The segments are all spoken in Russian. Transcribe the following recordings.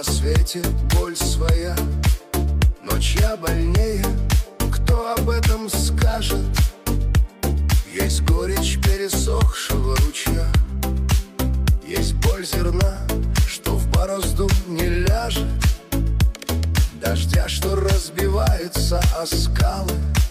свете боль своя, но чья больнее, кто об этом скажет? Есть горечь пересохшего ручья, есть боль зерна, что в борозду не ляжет, дождя, что разбивается о скалы,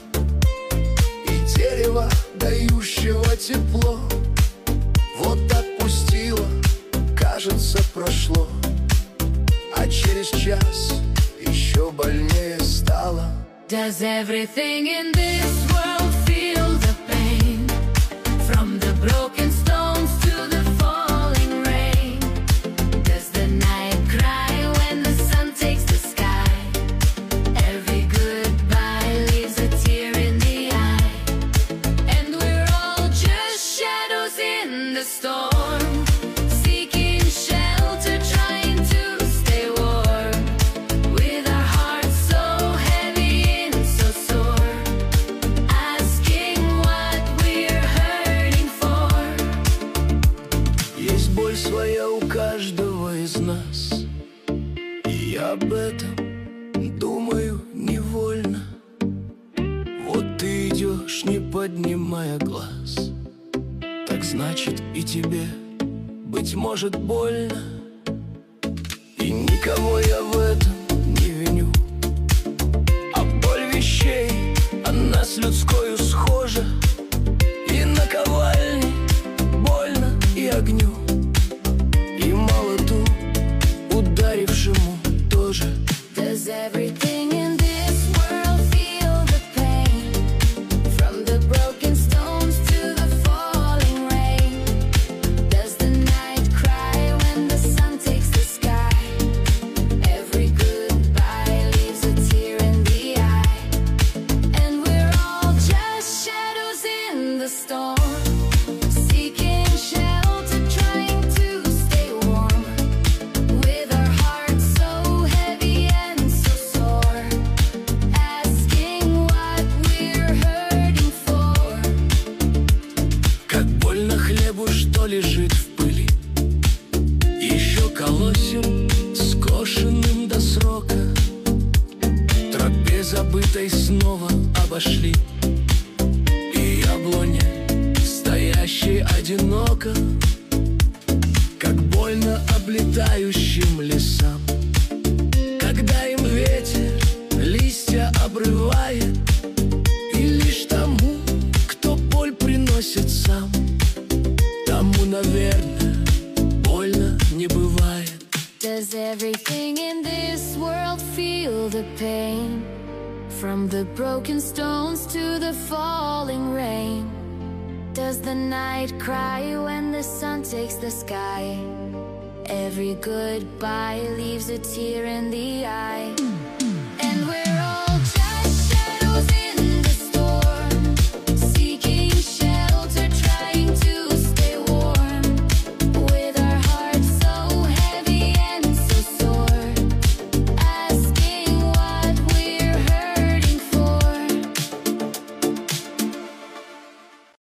и дерева, дающего тепло. Вот отпустило, кажется, прошло, а через час еще больнее стало. Does everything in this world feel the pain? From the broken stones to the falling rain. Does the night cry when the sun takes the sky? Every goodbye leaves a tear in the eye, and we're all just shadows in the storm, seeking shelter, trying to stay warm, with our hearts so heavy and so sore, asking what we're hurting for. Есть боль своя у каждого из нас, и я об этом думаю невольно. Вот ты идешь, не поднимая глаз, так значит и тебе, быть может, больно. И никого я в этом не виню, а боль вещей, она с людскою схожа, и наковальне больно и огню, и молоту, ударившему тоже. Does everything in this world feel the pain? From the broken stones to the falling rain. Does the night cry when the sun takes the sky? Every goodbye leaves a tear in the eye, and we're all just shadows in the storm, seeking shelter, trying to stay warm, with our hearts so heavy and so sore, asking what we're hurting for. Как больно хлебу, что лежит в пыли, еще колосим, скошенным до срока, тропе забытой снова обошли, и яблоне, стоящей одиноко, как больно облетающим лесам, когда им ветер листья обрывает, и лишь тому, кто боль приносит сам, тому, наверное, больно не бывает. Does everything in this world feel the pain? From the broken stones to the falling rain. Does the night cry when the sun takes the sky? Every goodbye leaves a tear in the eye, and we're